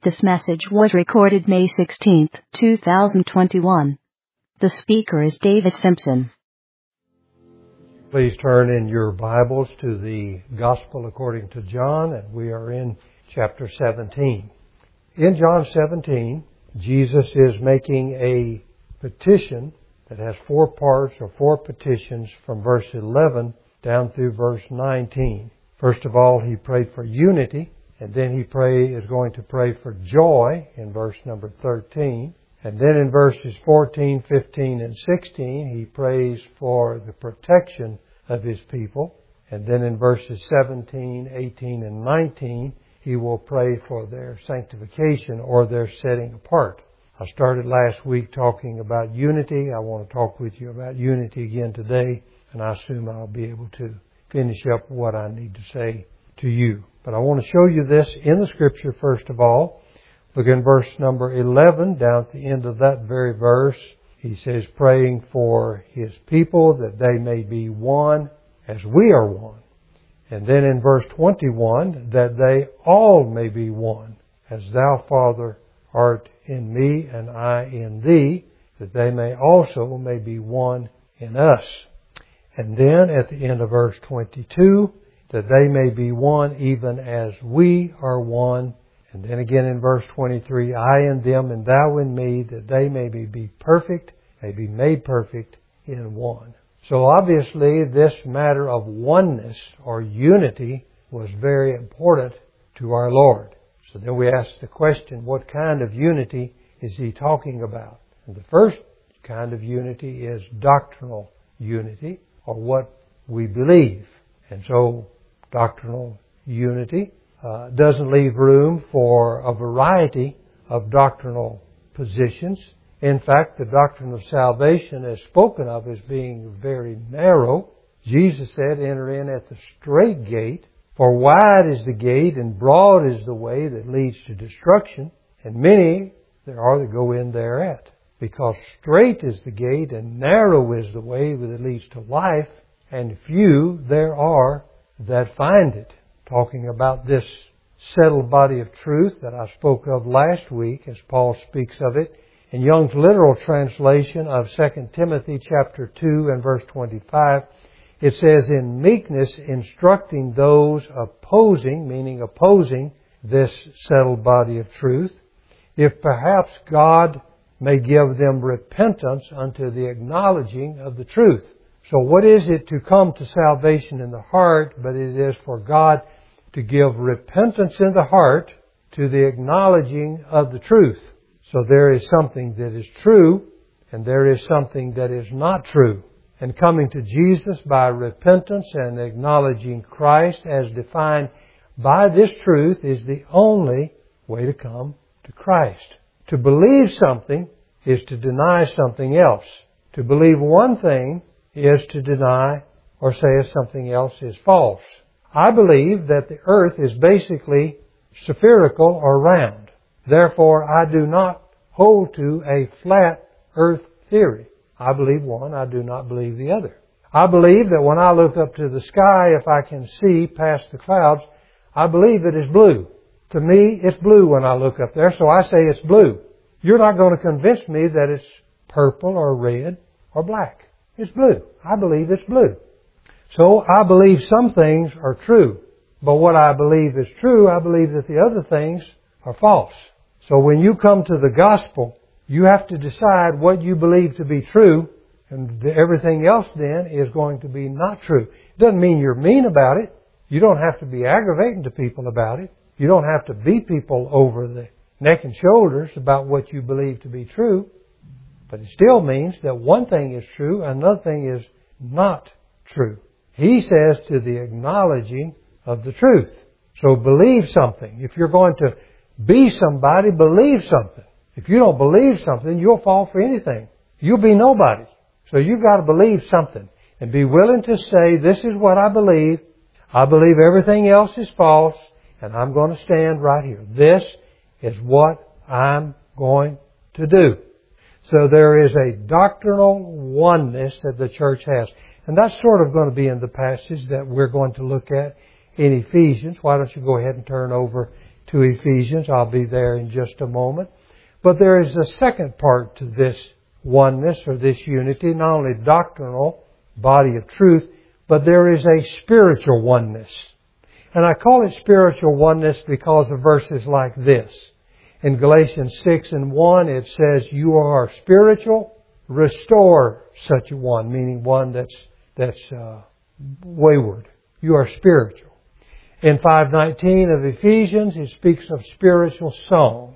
This message was recorded May 16, 2021. The speaker is David Simpson. Please turn in your Bibles to the Gospel according to John, and we are in chapter 17. In John 17, Jesus is making a petition that has four parts or four petitions from verse 11 down through verse 19. First of all, he prayed for unity, and then he is going to pray for joy in verse number 13. And then in verses 14, 15, and 16, he prays for the protection of his people. And then in verses 17, 18, and 19, he will pray for their sanctification or their setting apart. I started last week talking about unity. I want to talk with you about unity again today, and I assume I'll be able to finish up what I need to say to you. But I want to show you this in the Scripture first of all. Look in verse number 11, down at the end of that very verse. He says, praying for His people that they may be one as we are one. And then in verse 21, that they all may be one, as Thou, Father, art in me and I in Thee, that they may also may be one in us. And then at the end of verse 22, that they may be one even as we are one. And then again in verse 23, I in them and Thou in me, that they may be perfect, may be made perfect in one. So obviously this matter of oneness or unity was very important to our Lord. So then we ask the question, what kind of unity is He talking about? And the first kind of unity is doctrinal unity, or what we believe. And so doctrinal unity doesn't leave room for a variety of doctrinal positions. In fact, the doctrine of salvation is spoken of as being very narrow. Jesus said, enter in at the strait gate, for wide is the gate and broad is the way that leads to destruction, and many there are that go in thereat. Because strait is the gate and narrow is the way that leads to life, and few there are that find it. Talking about this settled body of truth that I spoke of last week, as Paul speaks of it in Young's literal translation of 2 Timothy chapter 2 and verse 25, it says, in meekness instructing those opposing, meaning opposing this settled body of truth, if perhaps God may give them repentance unto the acknowledging of the truth. So what is it to come to salvation in the heart, but it is for God to give repentance in the heart to the acknowledging of the truth. So there is something that is true, and there is something that is not true. And coming to Jesus by repentance and acknowledging Christ as defined by this truth is the only way to come to Christ. To believe something is to deny something else. To believe one thing is to deny or say if something else is false. I believe that the earth is basically spherical or round. Therefore, I do not hold to a flat earth theory. I believe one, I do not believe the other. I believe that when I look up to the sky, if I can see past the clouds, I believe it is blue. To me, it's blue when I look up there, so I say it's blue. You're not going to convince me that it's purple or red or black. It's blue. I believe it's blue. So I believe some things are true. But what I believe is true, I believe that the other things are false. So when you come to the gospel, you have to decide what you believe to be true, and everything else then is going to be not true. It doesn't mean you're mean about it. You don't have to be aggravating to people about it. You don't have to beat people over the neck and shoulders about what you believe to be true. But it still means that one thing is true, another thing is not true. He says to the acknowledging of the truth. So believe something. If you're going to be somebody, believe something. If you don't believe something, you'll fall for anything. You'll be nobody. So you've got to believe something and be willing to say, this is what I believe. I believe everything else is false, and I'm going to stand right here. This is what I'm going to do. So there is a doctrinal oneness that the church has. And that's sort of going to be in the passage that we're going to look at in Ephesians. Why don't you go ahead and turn over to Ephesians. I'll be there in just a moment. But there is a second part to this oneness or this unity, not only doctrinal, body of truth, but there is a spiritual oneness. And I call it spiritual oneness because of verses like this. In Galatians 6:1, it says, "You are spiritual, restore such a one," meaning one that's wayward. You are spiritual. In 5:19 of Ephesians, it speaks of spiritual songs.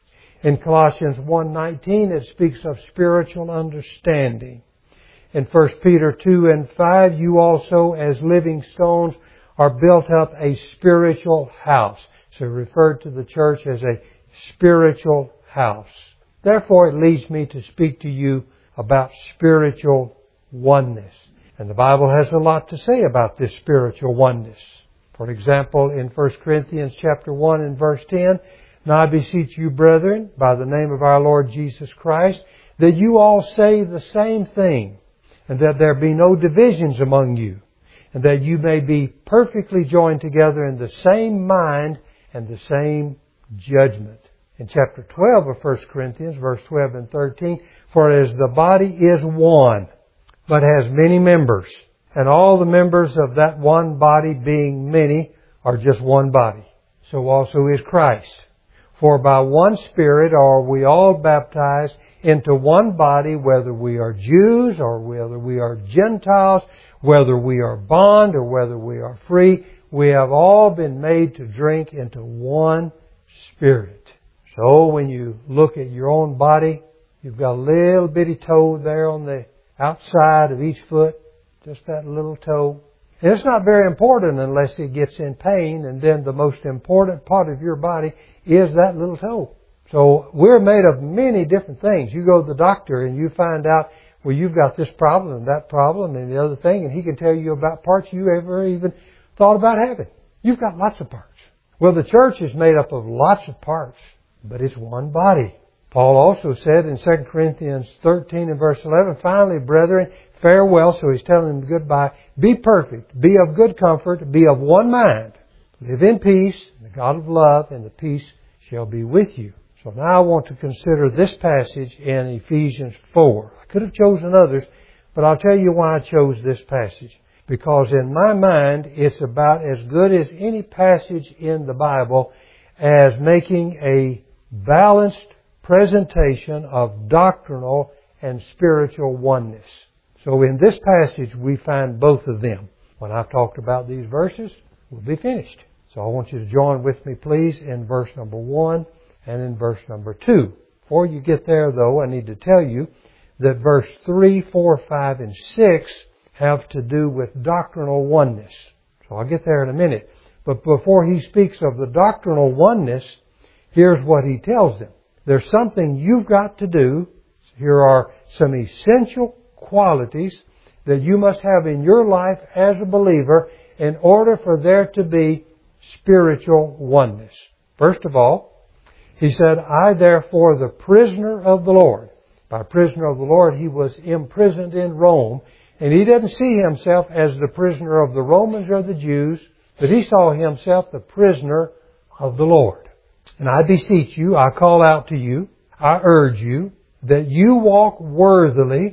In Colossians 1:19, it speaks of spiritual understanding. In 1 Peter 2:5, you also, as living stones, are built up a spiritual house. So referred to the church as a spiritual house. Therefore, it leads me to speak to you about spiritual oneness. And the Bible has a lot to say about this spiritual oneness. For example, in 1 Corinthians chapter 1 and verse 10, "Now I beseech you, brethren, by the name of our Lord Jesus Christ, that you all say the same thing, and that there be no divisions among you, and that you may be perfectly joined together in the same mind and the same judgment." In chapter 12 of 1 Corinthians, verse 12 and 13, "For as the body is one, but has many members, and all the members of that one body being many are just one body, so also is Christ. For by one Spirit are we all baptized into one body, whether we are Jews or whether we are Gentiles, whether we are bond or whether we are free. We have all been made to drink into one Spirit." So when you look at your own body, you've got a little bitty toe there on the outside of each foot, just that little toe. And it's not very important unless it gets in pain, and then the most important part of your body is that little toe. So we're made of many different things. You go to the doctor and you find out, well, you've got this problem and that problem and the other thing, and he can tell you about parts you ever even thought about having. You've got lots of parts. Well, the church is made up of lots of parts, but it's one body. Paul also said in 2 Corinthians 13 and verse 11, "Finally, brethren, farewell." So he's telling them goodbye. "Be perfect, be of good comfort, be of one mind. Live in peace, and the God of love and the peace shall be with you." So now I want to consider this passage in Ephesians 4. I could have chosen others, but I'll tell you why I chose this passage. Because in my mind, it's about as good as any passage in the Bible as making a balanced presentation of doctrinal and spiritual oneness. So in this passage, we find both of them. When I've talked about these verses, we'll be finished. So I want you to join with me, please, in verse number 1 and in verse number 2. Before you get there, though, I need to tell you that verse 3, 4, 5, and 6 have to do with doctrinal oneness. So I'll get there in a minute. But before he speaks of the doctrinal oneness, here's what he tells them. There's something you've got to do. Here are some essential qualities that you must have in your life as a believer in order for there to be spiritual oneness. First of all, he said, "I therefore, the prisoner of the Lord." By prisoner of the Lord, he was imprisoned in Rome. And he didn't see himself as the prisoner of the Romans or the Jews, but he saw himself the prisoner of the Lord. "And I beseech you, I call out to you, I urge you, that you walk worthily,"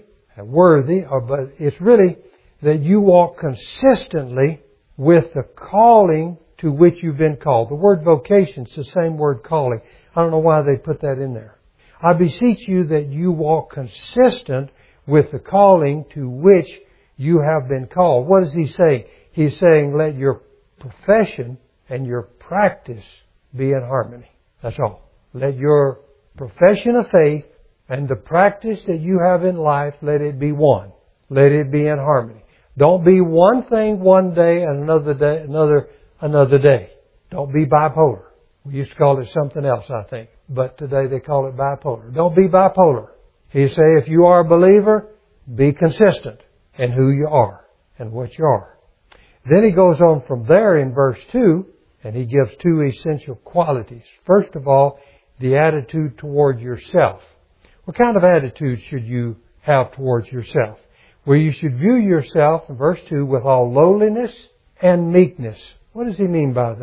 but it's really that you walk consistently with the calling to which you've been called. The word vocation is the same word calling. I don't know why they put that in there. "I beseech you that you walk consistent with the calling to which you have been called." What is he saying? He's saying let your profession and your practice be in harmony. That's all. Let your profession of faith and the practice that you have in life, let it be one. Let it be in harmony. Don't be one thing one day and another day, another day. Don't be bipolar. We used to call it something else, I think. But today they call it bipolar. Don't be bipolar. He say, if you are a believer, be consistent in who you are and what you are. Then he goes on from there in verse 2, and he gives two essential qualities. First of all, the attitude toward yourself. What kind of attitude should you have towards yourself? Well, you should view yourself, in verse 2, with all lowliness and meekness. What does he mean by that?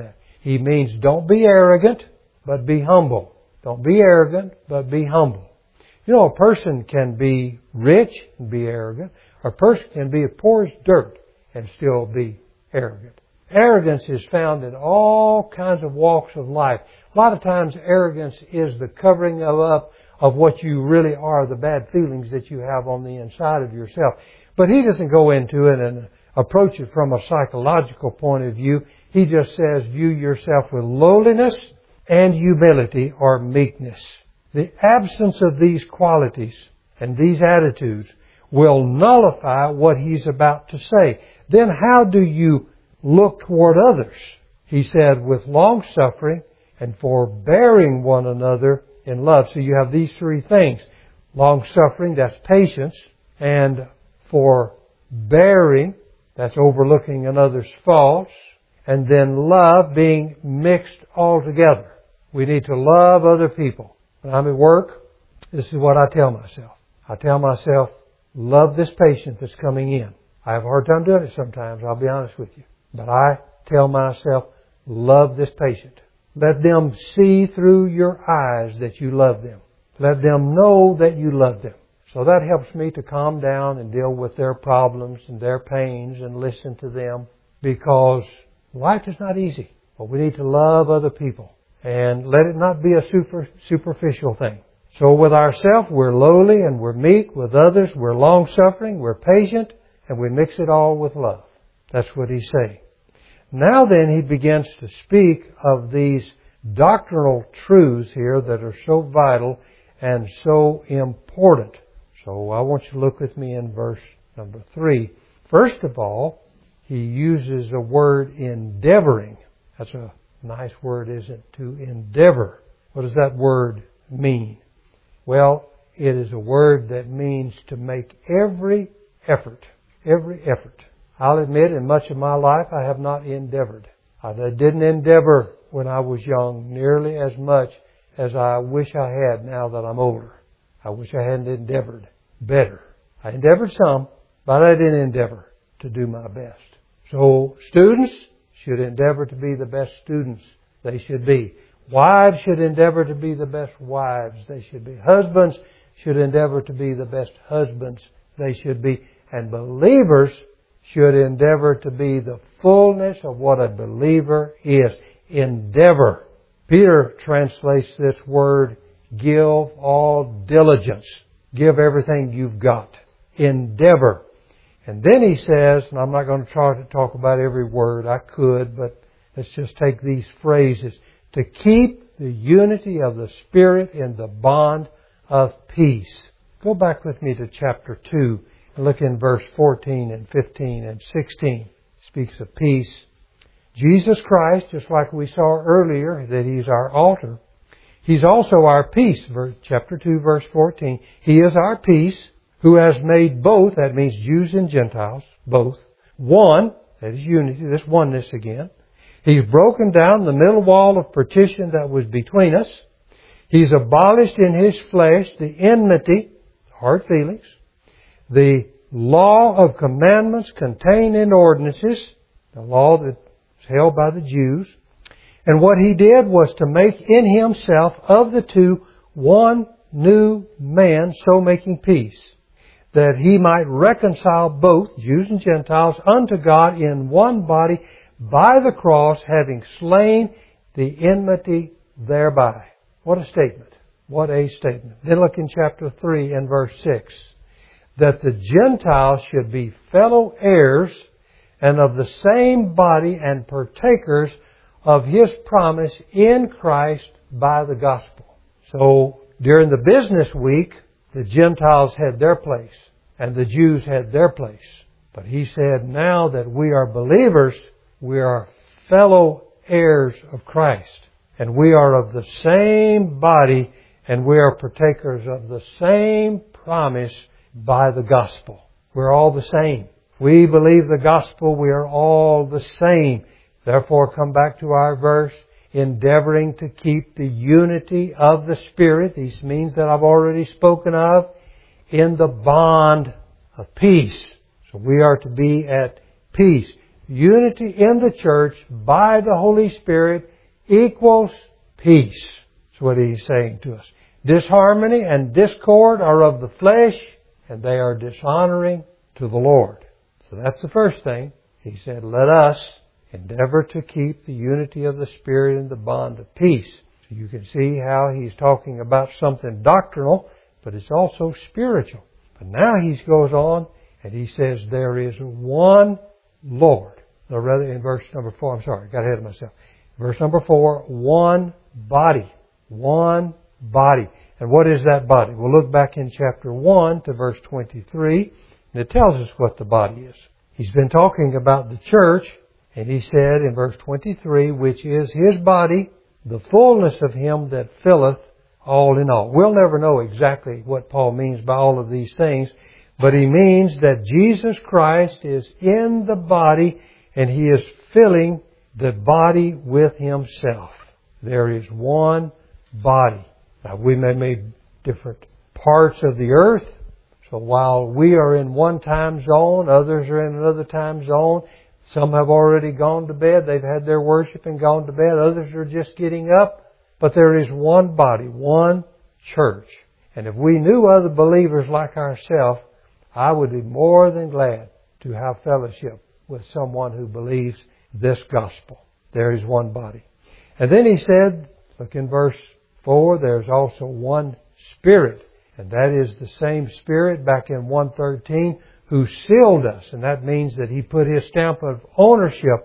He means don't be arrogant, but be humble. Don't be arrogant, but be humble. You know, a person can be rich and be arrogant. A person can be as poor as dirt and still be arrogant. Arrogance is found in all kinds of walks of life. A lot of times arrogance is the covering up of what you really are, the bad feelings that you have on the inside of yourself. But he doesn't go into it and approach it from a psychological point of view. He just says, view yourself with lowliness and humility or meekness. The absence of these qualities and these attitudes will nullify what he's about to say. Then how do you look toward others? He said, with long suffering and forbearing one another in love. So you have these three things. Long suffering, that's patience. And forbearing, that's overlooking another's faults. And then love being mixed all together. We need to love other people. When I'm at work, this is what I tell myself. I tell myself, love this patient that's coming in. I have a hard time doing it sometimes, I'll be honest with you. But I tell myself, love this patient. Let them see through your eyes that you love them. Let them know that you love them. So that helps me to calm down and deal with their problems and their pains and listen to them, because life is not easy. But we need to love other people and let it not be a superficial thing. So with ourselves, we're lowly and we're meek. With others, we're long-suffering, we're patient, and we mix it all with love. That's what he's saying. Now then, he begins to speak of these doctrinal truths here that are so vital and so important. So I want you to look with me in verse number 3. First of all, he uses the word endeavoring. That's a nice word, isn't it? To endeavor. What does that word mean? Well, it is a word that means to make every effort. Every effort. I'll admit, in much of my life, I have not endeavored. I didn't endeavor when I was young nearly as much as I wish I had now that I'm older. I wish I hadn't endeavored better. I endeavored some, but I didn't endeavor to do my best. So students should endeavor to be the best students they should be. Wives should endeavor to be the best wives they should be. Husbands should endeavor to be the best husbands they should be. And believers should endeavor to be the fullness of what a believer is. Endeavor. Peter translates this word, give all diligence. Give everything you've got. Endeavor. And then he says, and I'm not going to try to talk about every word, I could, but let's just take these phrases. To keep the unity of the Spirit in the bond of peace. Go back with me to chapter 2 and look in verse 14 and 15 and 16. It speaks of peace. Jesus Christ, just like we saw earlier, that He's our altar. He's also our peace. Chapter 2, verse 14. He is our peace, who has made both, that means Jews and Gentiles, both, one, that is unity, this oneness again. He's broken down the middle wall of partition that was between us. He's abolished in His flesh the enmity, hard feelings, the law of commandments contained in ordinances, the law that was held by the Jews. And what He did was to make in Himself of the two one new man, so making peace, that He might reconcile both, Jews and Gentiles, unto God in one body by the cross, having slain the enmity thereby. What a statement. What a statement. Then look in chapter 3 and verse 6. That the Gentiles should be fellow heirs and of the same body and partakers of His promise in Christ by the gospel. So during the business week, the Gentiles had their place and the Jews had their place. But He said, now that we are believers, we are fellow heirs of Christ. And we are of the same body and we are partakers of the same promise by the gospel. We're all the same. We believe the gospel, we are all the same. Therefore, come back to our verse, endeavoring to keep the unity of the Spirit, these means that I've already spoken of, in the bond of peace. So we are to be at peace. Unity in the church by the Holy Spirit equals peace. That's what He's saying to us. Disharmony and discord are of the flesh, and they are dishonoring to the Lord. So that's the first thing. He said, let us endeavor to keep the unity of the Spirit in the bond of peace. So you can see how He's talking about something doctrinal, but it's also spiritual. But now He goes on and He says there is one Lord. Or rather in verse number 4, I'm sorry, got ahead of myself. Verse number 4, one body. One body. And what is that body? We'll look back in chapter 1 to verse 23, and it tells us what the body is. He's been talking about the church, and he said in verse 23, which is His body, the fullness of Him that filleth all in all. We'll never know exactly what Paul means by all of these things, but he means that Jesus Christ is in the body, and He is filling the body with Himself. There is one body. Now, we may be different parts of the earth. So while we are in one time zone, others are in another time zone. Some have already gone to bed. They've had their worship and gone to bed. Others are just getting up. But there is one body, one church. And if we knew other believers like ourselves, I would be more than glad to have fellowship with someone who believes this gospel. There is one body. And then he said, look in verse 4, there's also one Spirit. And that is the same Spirit back in 1:13 who sealed us. And that means that He put His stamp of ownership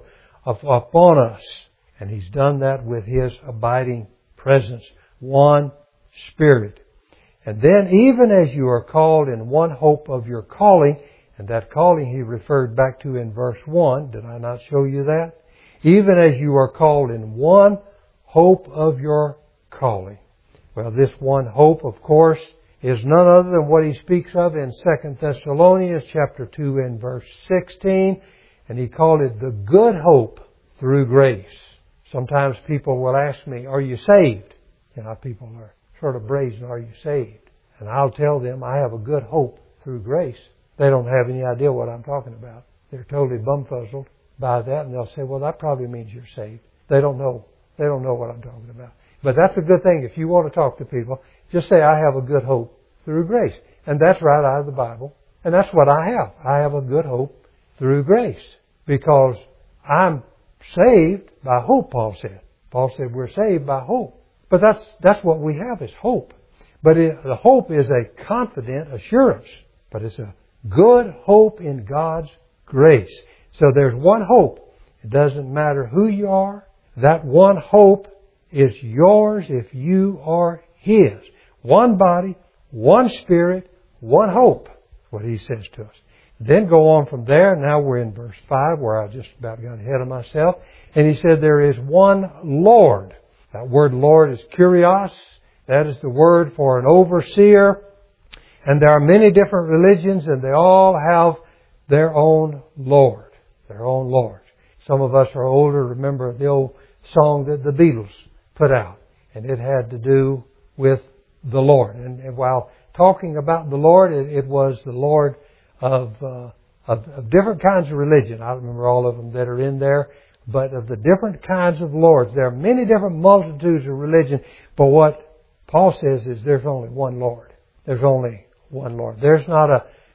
upon us. And He's done that with His abiding presence. One Spirit. And then even as you are called in one hope of your calling, and that calling He referred back to in verse 1. Did I not show you that? Even as you are called in one hope of your calling. Well, this one hope, of course, is none other than what he speaks of in 2 Thessalonians chapter 2 and verse 16. And he called it the good hope through grace. Sometimes people will ask me, are you saved? You know, people are sort of brazen, are you saved? And I'll tell them I have a good hope through grace. They don't have any idea what I'm talking about. They're totally bumfuzzled by that, and they'll say, well, that probably means you're saved. They don't know. They don't know what I'm talking about. But that's a good thing. If you want to talk to people, just say, I have a good hope through grace. And that's right out of the Bible. And that's what I have. I have a good hope through grace. Because I'm saved by hope, Paul said. Paul said we're saved by hope. But that's what we have is hope. But the hope is a confident assurance. But it's a good hope in God's grace. So there's one hope. It doesn't matter who you are. That one hope is yours if you are His. One body, one Spirit, one hope. That's what He says to us. Then go on from there. Now we're in verse 5 where I just about got ahead of myself. And he said there is one Lord. That word Lord is kurios. That is the word for an overseer. And there are many different religions and they all have their own Lord. Their own Lord. Some of us are older. Remember the old song that the Beatles put out. And it had to do with the Lord. And while talking about the Lord, it was the Lord of different kinds of religion. I don't remember all of them that are in there. But of the different kinds of lords. There are many different multitudes of religion. But what Paul says is there's only one Lord. There's only one Lord. There's not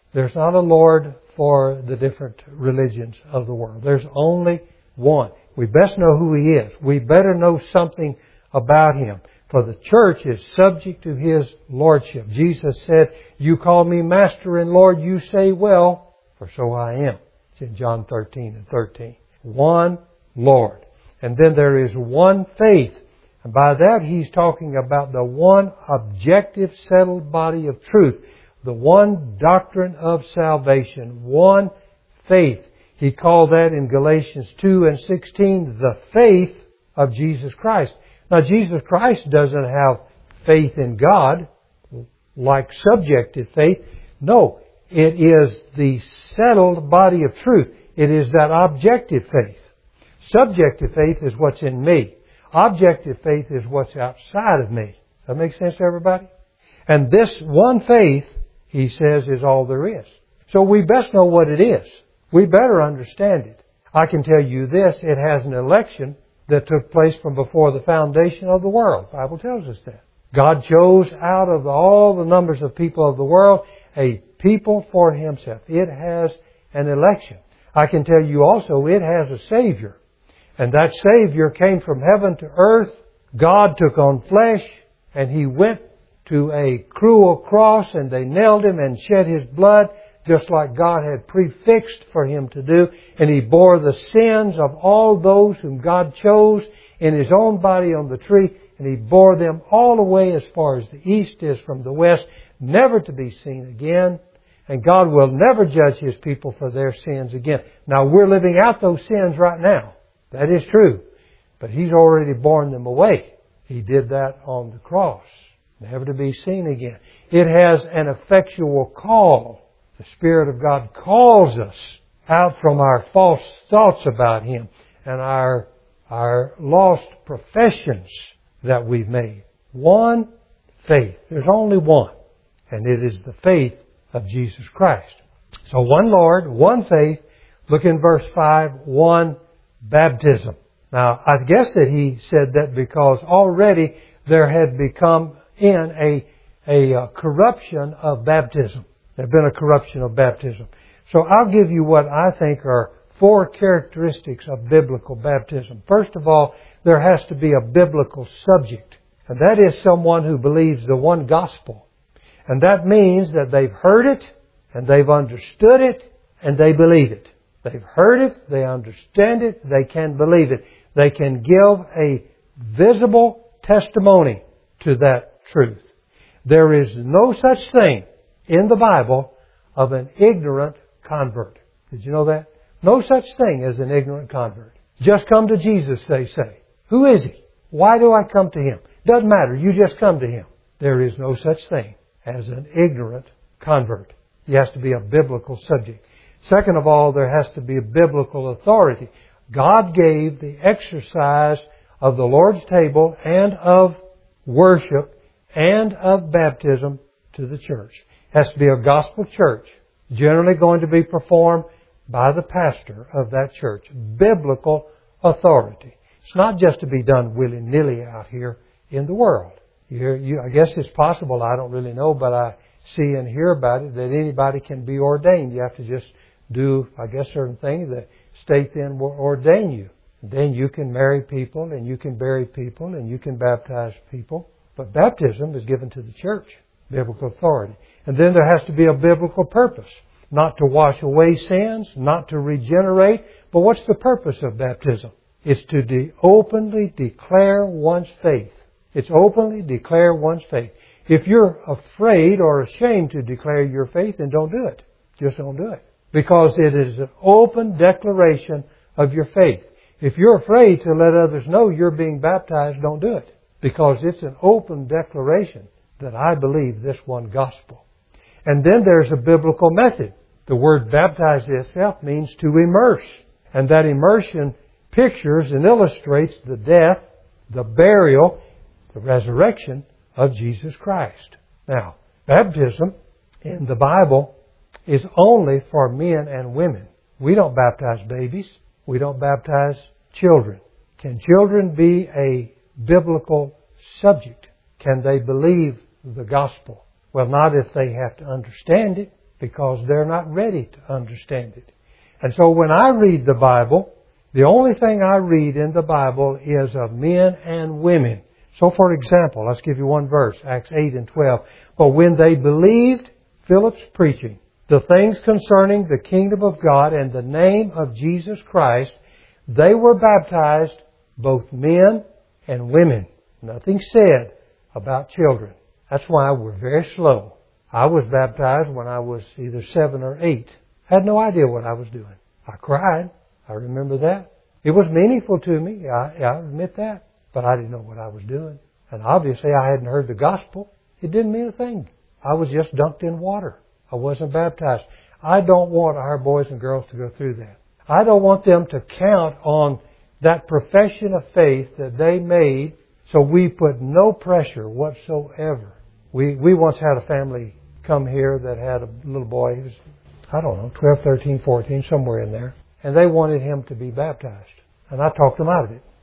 a Lord for the different religions of the world. There's only one. We best know who He is. We better know something about Him. For the church is subject to His Lordship. Jesus said, you call me Master and Lord, you say well, for so I am. It's in John 13 and 13. One Lord. And then there is one faith. And by that He's talking about the one objective settled body of truth. The one doctrine of salvation. One faith. He called that in Galatians 2 and 16 the faith of Jesus Christ. Now Jesus Christ doesn't have faith in God like subjective faith. No, it is the settled body of truth. It is that objective faith. Subjective faith is what's in me. Objective faith is what's outside of me. Does that make sense to everybody? And this one faith, he says, is all there is. So we best know what it is. We better understand it. I can tell you this, it has an election that took place from before the foundation of the world. The Bible tells us that. God chose out of all the numbers of people of the world a people for Himself. It has an election. I can tell you also it has a Savior. And that Savior came from heaven to earth. God took on flesh and He went to a cruel cross and they nailed Him and shed His blood just like God had prefixed for Him to do. And He bore the sins of all those whom God chose in His own body on the tree. And He bore them all away as far as the east is from the west, never to be seen again. And God will never judge His people for their sins again. Now we're living out those sins right now. That is true. But He's already borne them away. He did that on the cross, never to be seen again. It has an effectual call. The Spirit of God calls us out from our false thoughts about Him and our lost professions that we've made. One faith. There's only one. And it is the faith of Jesus Christ. So one Lord, one faith. Look in verse 5, one baptism. Now, I guess that he said that because already there had become in a corruption of baptism. There had been a corruption of baptism. So I'll give you what I think are 4 characteristics of biblical baptism. First of all, there has to be a biblical subject. And that is someone who believes the one gospel. And that means that they've heard it, and they've understood it, and they believe it. They've heard it, they understand it, they can believe it. They can give a visible testimony to that truth. There is no such thing in the Bible of an ignorant convert. Did you know that? No such thing as an ignorant convert. Just come to Jesus, they say. Who is He? Why do I come to Him? Doesn't matter. You just come to Him. There is no such thing as an ignorant convert. He has to be a biblical subject. Second of all, there has to be a biblical authority. God gave the exercise of the Lord's table and of worship and of baptism to the church. It has to be a gospel church, generally going to be performed by the pastor of that church. Biblical authority. It's not just to be done willy-nilly out here in the world. I guess it's possible, I don't really know, but I see and hear about it, that anybody can be ordained. You have to just do, I guess, certain things. The state then will ordain you. Then you can marry people, and you can bury people, and you can baptize people. But baptism is given to the church, biblical authority. And then there has to be a biblical purpose. Not to wash away sins, not to regenerate. But what's the purpose of baptism? It's to openly declare one's faith. It's openly declare one's faith. If you're afraid or ashamed to declare your faith, then don't do it. Just don't do it. Because it is an open declaration of your faith. If you're afraid to let others know you're being baptized, don't do it. Because it's an open declaration that I believe this one gospel. And then there's a biblical method. The word baptize itself means to immerse. And that immersion pictures and illustrates the death, the burial, the resurrection of Jesus Christ. Now, baptism in the Bible is only for men and women. We don't baptize babies. We don't baptize children. Can children be a biblical subject? Can they believe the gospel? Well, not if they have to understand it, because they're not ready to understand it. And so when I read the Bible, the only thing I read in the Bible is of men and women. So, for example, let's give you one verse, Acts 8 and 12. But when they believed Philip's preaching, the things concerning the kingdom of God and the name of Jesus Christ, they were baptized, both men and women. Nothing said about children. That's why we're very slow. I was baptized when I was either 7 or 8. Had no idea what I was doing. I cried. I remember that. It was meaningful to me. I admit that. But I didn't know what I was doing. And obviously I hadn't heard the gospel. It didn't mean a thing. I was just dunked in water. I wasn't baptized. I don't want our boys and girls to go through that. I don't want them to count on that profession of faith that they made, so we put no pressure whatsoever. We once had a family come here that had a little boy, he was, 12, 13, 14, somewhere in there, and they wanted him to be baptized. And I talked them out of it.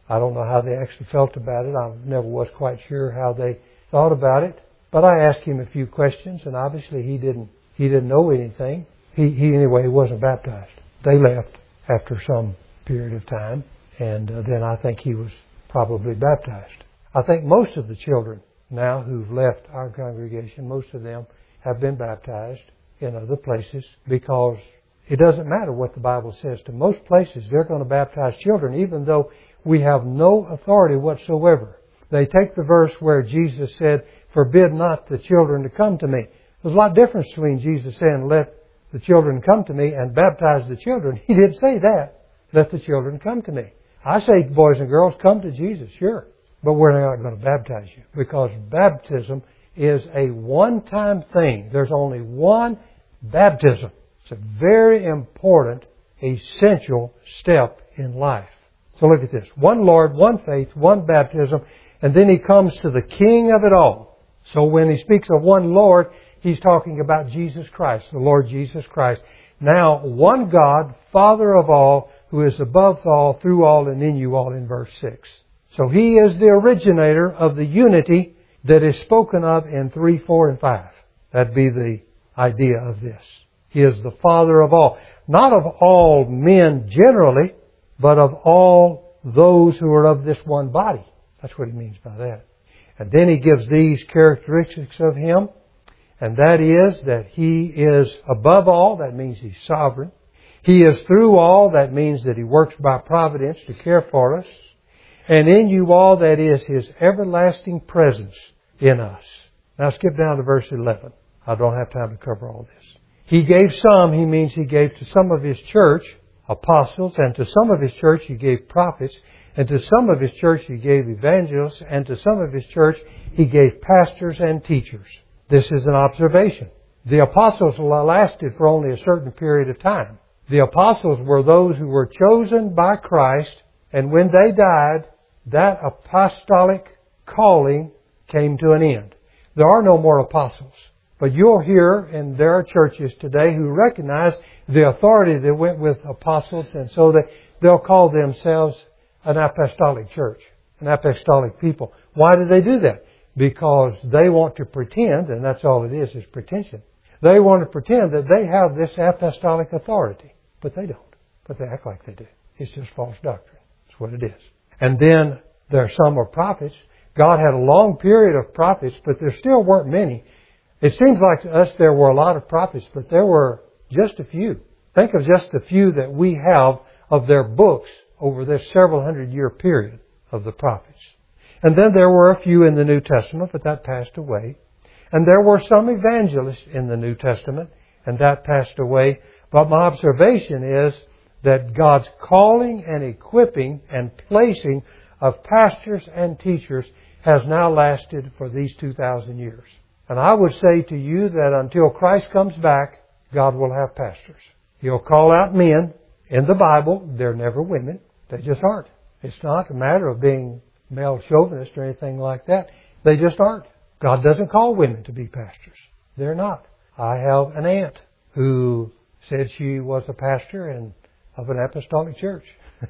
I don't know how they actually felt about it. I never was quite sure how they thought about it. But I asked him a few questions, and obviously he didn't know anything. He anyway wasn't baptized. They left after some period of time, and then I think he was probably baptized. I think most of the children now who've left our congregation, most of them have been baptized in other places, because it doesn't matter what the Bible says. To most places, they're going to baptize children, even though we have no authority whatsoever. They take the verse where Jesus said, "Forbid not the children to come to me." There's a lot of difference between Jesus saying, "Let the children come to me," and baptize the children. He did say that. Let the children come to me. I say, boys and girls, come to Jesus, sure. But we're not going to baptize you, because baptism is a one-time thing. There's only one baptism. It's a very important, essential step in life. So look at this. One Lord, one faith, one baptism, and then he comes to the King of it all. So when he speaks of one Lord, he's talking about Jesus Christ, the Lord Jesus Christ. Now, one God, Father of all, who is above all, through all, and in you all, in verse 6. So He is the originator of the unity that is spoken of in 3, 4, and 5. That'd be the idea of this. He is the Father of all. Not of all men generally, but of all those who are of this one body. That's what He means by that. And then He gives these characteristics of Him. And that is that He is above all. That means He's sovereign. He is through all. That means that He works by providence to care for us. And in you all, that is His everlasting presence in us. Now skip down to verse 11. I don't have time to cover all this. He gave some, He means He gave to some of His church apostles, and to some of His church He gave prophets, and to some of His church He gave evangelists, and to some of His church He gave pastors and teachers. This is an observation. The apostles lasted for only a certain period of time. The apostles were those who were chosen by Christ, and when they died, that apostolic calling came to an end. There are no more apostles. But you'll hear, and there are churches today who recognize the authority that went with apostles, and so they'll call themselves an apostolic church, an apostolic people. Why do they do that? Because they want to pretend, and that's all it is pretension. They want to pretend that they have this apostolic authority. But they don't. But they act like they do. It's just false doctrine. That's what it is. And then there are some are prophets. God had a long period of prophets, but there still weren't many. It seems like to us there were a lot of prophets, but there were just a few. Think of just the few that we have of their books over this several hundred-year period of the prophets. And then there were a few in the New Testament, but that passed away. And there were some evangelists in the New Testament, and that passed away. But my observation is that God's calling and equipping and placing of pastors and teachers has now lasted for these 2,000 years. And I would say to you that until Christ comes back, God will have pastors. He'll call out men in the Bible. They're never women. They just aren't. It's not a matter of being male chauvinist or anything like that. They just aren't. God doesn't call women to be pastors. They're not. I have an aunt who said she was a pastor of an apostolic church.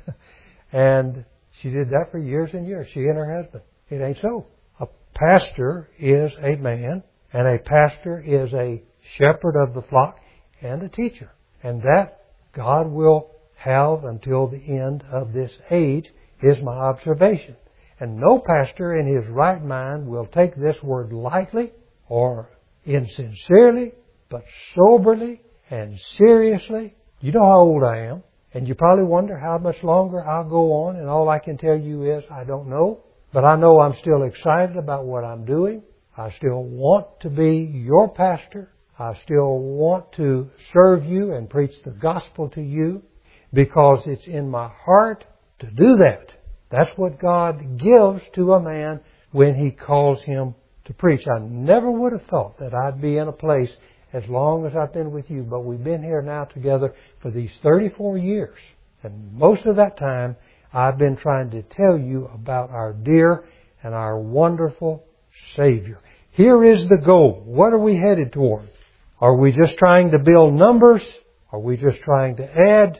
And she did that for years and years, she and her husband. It ain't so. A pastor is a man, and a pastor is a shepherd of the flock and a teacher. And that God will have until the end of this age is my observation. And no pastor in his right mind will take this word lightly or insincerely, but soberly and seriously. You know how old I am, and you probably wonder how much longer I'll go on, and all I can tell you is I don't know. But I know I'm still excited about what I'm doing. I still want to be your pastor. I still want to serve you and preach the gospel to you because it's in my heart to do that. That's what God gives to a man when He calls him to preach. I never would have thought that I'd be in a place as long as I've been with you, but we've been here now together for these 34 years. And most of that time, I've been trying to tell you about our dear and our wonderful Savior. Here is the goal. What are we headed toward? Are we just trying to build numbers? Are we just trying to add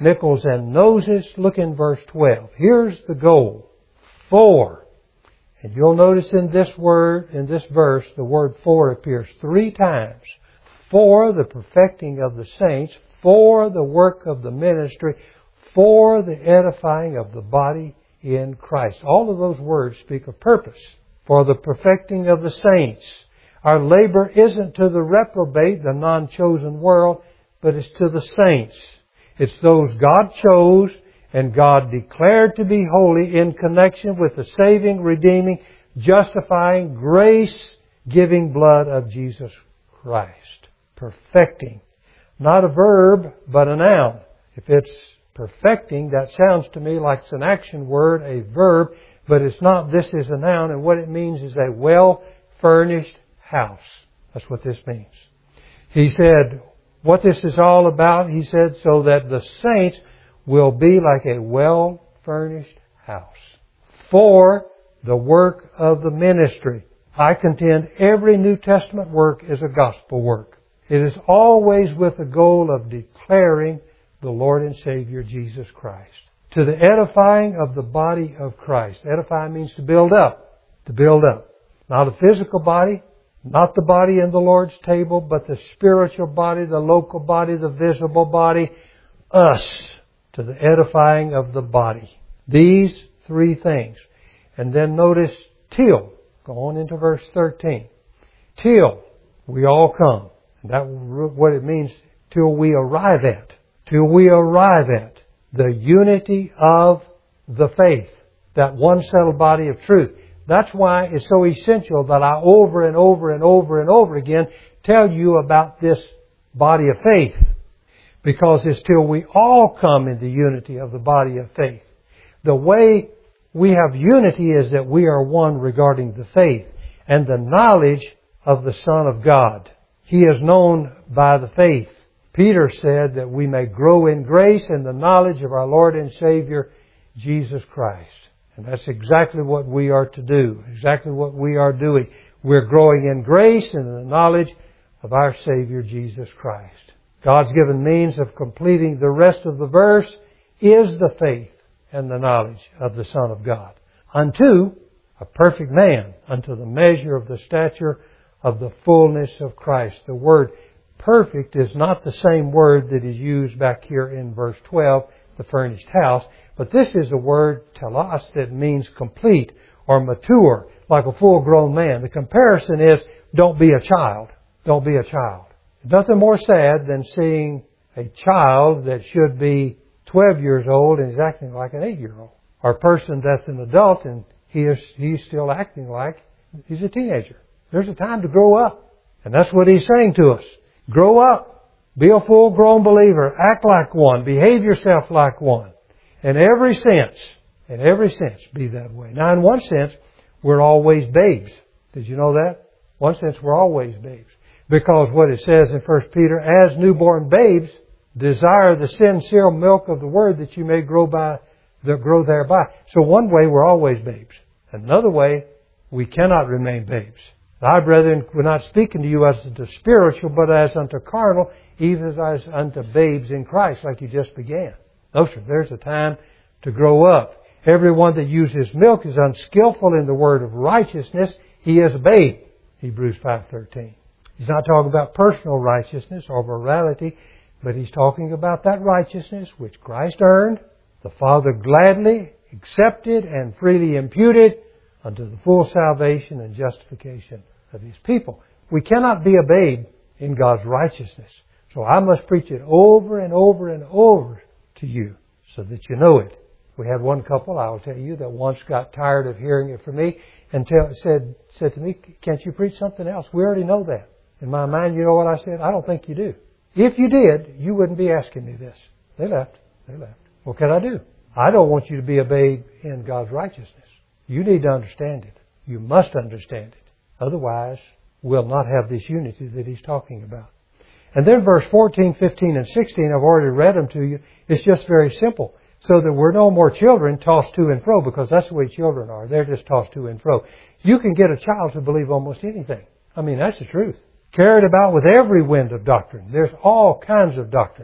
nickels and noses. Look in verse 12. Here's the goal. For. And you'll notice in this verse, the word for appears 3 times. For the perfecting of the saints, for the work of the ministry, for the edifying of the body in Christ. All of those words speak of purpose. For the perfecting of the saints. Our labor isn't to the reprobate, the non-chosen world, but it's to the saints. It's those God chose and God declared to be holy in connection with the saving, redeeming, justifying, grace-giving blood of Jesus Christ. Perfecting. Not a verb, but a noun. If it's perfecting, that sounds to me like it's an action word, a verb, but it's not. This is a noun, and what it means is a well-furnished house. That's what this means. He said, what this is all about, he said, so that the saints will be like a well-furnished house for the work of the ministry. I contend every New Testament work is a gospel work. It is always with the goal of declaring the Lord and Savior Jesus Christ. To the edifying of the body of Christ. Edify means to build up. To build up. Not a physical body, not the body in the Lord's table, but the spiritual body, the local body, the visible body. Us. To the edifying of the body. These 3 things. And then notice till. Go on into verse 13. Till we all come. And that's what it means, till we arrive at. Till we arrive at the unity of the faith. That one settled body of truth. That's why it's so essential that I over and over and over and over again tell you about this body of faith. Because it's till we all come in the unity of the body of faith. The way we have unity is that we are one regarding the faith and the knowledge of the Son of God. He is known by the faith. Peter said that we may grow in grace and the knowledge of our Lord and Savior, Jesus Christ. And that's exactly what we are to do. Exactly what we are doing. We're growing in grace and in the knowledge of our Savior, Jesus Christ. God's given means of completing the rest of the verse is the faith and the knowledge of the Son of God. Unto a perfect man, unto the measure of the stature of the fullness of Christ. The word perfect is not the same word that is used back here in verse 12, the furnished house, but this is a word, telos, that means complete or mature, like a full-grown man. The comparison is, don't be a child. Don't be a child. Nothing more sad than seeing a child that should be 12 years old and is acting like an 8-year-old. Or a person that's an adult and he's still acting like he's a teenager. There's a time to grow up. And that's what he's saying to us. Grow up. Be a full-grown believer. Act like one. Behave yourself like one. In every sense, be that way. Now, in one sense, we're always babes. Did you know that? In one sense, we're always babes. Because what it says in 1 Peter, as newborn babes, desire the sincere milk of the Word that you may grow thereby. So one way, we're always babes. Another way, we cannot remain babes. I, brethren, we're not speaking to you as unto spiritual, but as unto carnal, even as unto babes in Christ, like you just began. No, sir, there's a time to grow up. Everyone that uses milk is unskillful in the word of righteousness. He is a babe. Hebrews 5:13. He's not talking about personal righteousness or morality, but he's talking about that righteousness which Christ earned, the Father gladly accepted and freely imputed unto the full salvation and justification of His people. We cannot be a babe in God's righteousness. So I must preach it over and over and over to you so that you know it. We had one couple, I'll tell you, that once got tired of hearing it from me and said to me, can't you preach something else? We already know that. In my mind, you know what I said? I don't think you do. If you did, you wouldn't be asking me this. They left. What can I do? I don't want you to be a babe in God's righteousness. You need to understand it. You must understand it. Otherwise, we'll not have this unity that he's talking about. And then verse 14, 15, and 16, I've already read them to you. It's just very simple. So that we're no more children tossed to and fro, because that's the way children are. They're just tossed to and fro. You can get a child to believe almost anything. I mean, that's the truth. Carried about with every wind of doctrine. There's all kinds of doctrine.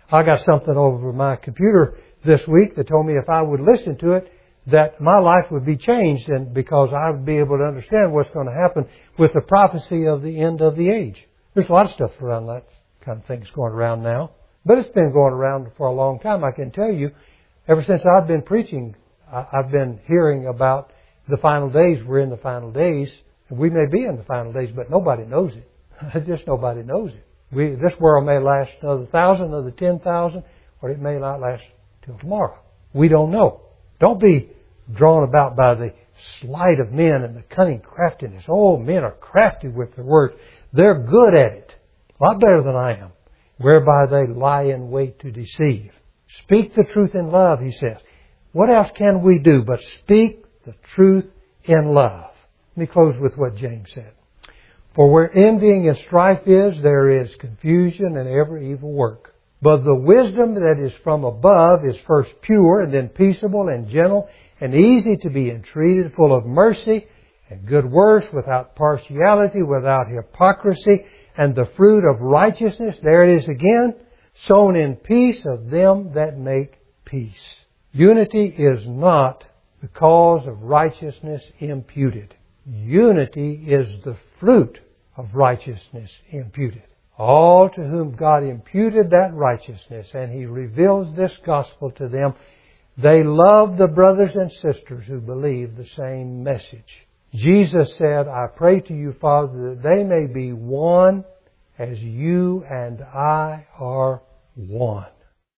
I got something over my computer this week that told me if I would listen to it, that my life would be changed, and because I would be able to understand what's going to happen with the prophecy of the end of the age. There's a lot of stuff around that kind of things going around now. But it's been going around for a long time. I can tell you, ever since I've been preaching, I've been hearing about the final days. We're in the final days. And we may be in the final days, but nobody knows it. Just nobody knows it. This world may last another 1,000, another 10,000, or it may not last till tomorrow. We don't know. Don't be drawn about by the sleight of men and the cunning craftiness. Oh, men are crafty with their words. They're good at it. A lot better than I am. Whereby they lie in wait to deceive. Speak the truth in love, he says. What else can we do but speak the truth in love? Let me close with what James said. For where envying and strife is, there is confusion and every evil work. But the wisdom that is from above is first pure, and then peaceable and gentle, and easy to be entreated, full of mercy and good works, without partiality, without hypocrisy, and the fruit of righteousness, there it is again, sown in peace of them that make peace. Unity is not the cause of righteousness imputed. Unity is the fruit of righteousness imputed. All to whom God imputed that righteousness, and He reveals this gospel to them, they love the brothers and sisters who believe the same message. Jesus said, I pray to you, Father, that they may be one as you and I are one.